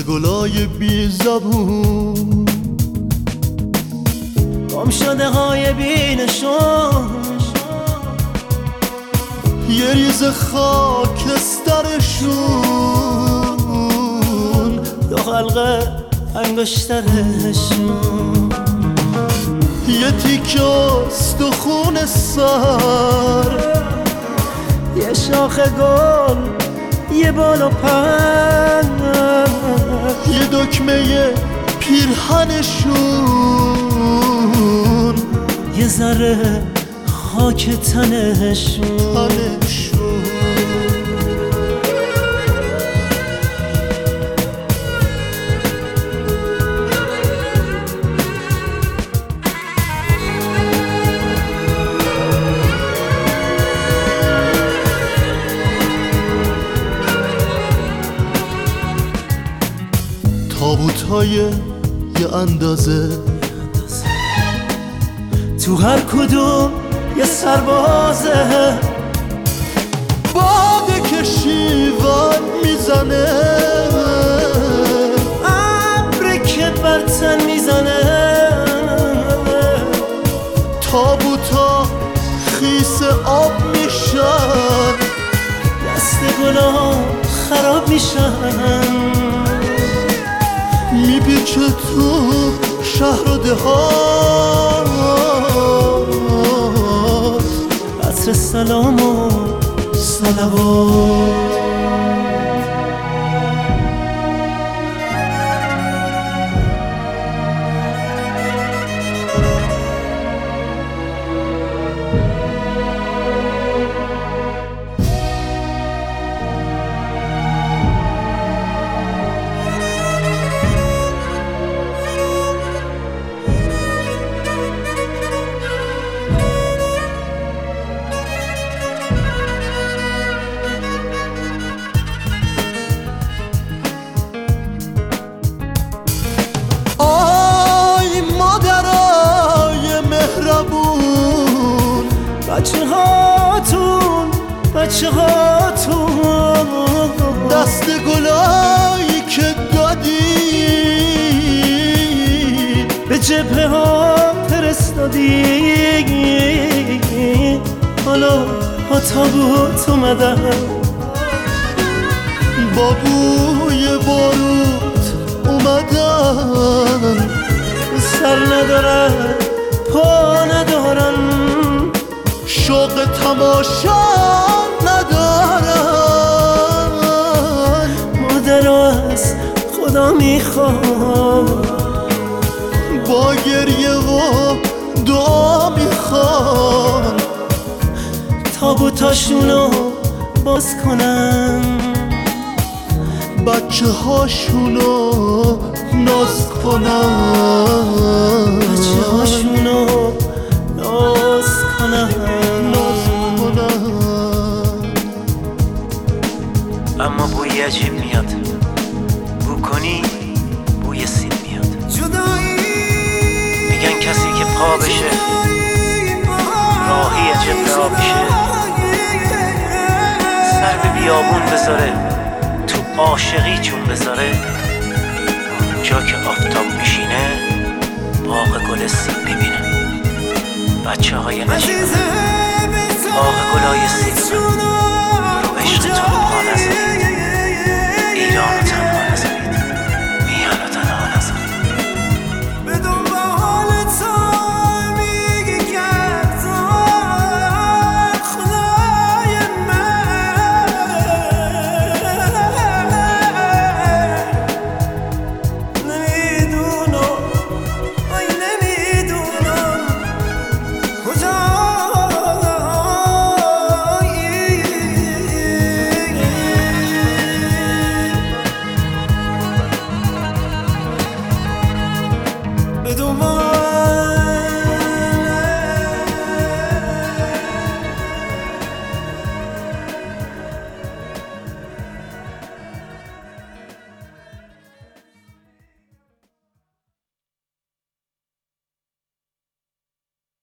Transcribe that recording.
گلای بی زبون، گم شده های بی نشون، یه ریز خاکسترشون، دو حلقه انگشترشون، یه تیکه استخون سر، یه شاخ گل، یه بال و پر، یه دکمه پیرهنشون، یه ذره خاک تنشون. تابوت‌های یه اندازه، تو هر کدوم یه سربازه، باده که شیون میزنه، ابری که بر تن میزنه، تابوتا خیس آب میشن، دست گلا خراب میشن، میپیچه تو شهر و دهات، عطر سلام و صلوات. بچه هاتون دست گلایی که دادی به جبهه ها فرستادی، حالا با تابوت اومدن، با بوی باروت اومدن، سر ندارن پا ندارن، شوق تماشا ندارن، مادر از خدا میخواد با گریه و دعا میخوان تابوتاشونو باز کنن، بچه هاشونو ناز کنن، بچه هاشونو ناز کنن. اما بوی عجیب میاد، بو کنی بوی سیب میاد. میگن کسی که پا بشه راهی جبه ها بشه، سر به بیابون بذاره تو عاشقی چون بذاره، جا که آفتاب میشینه باغ گل سیب میبینه، بچه های نشینه باغ گلای سیب.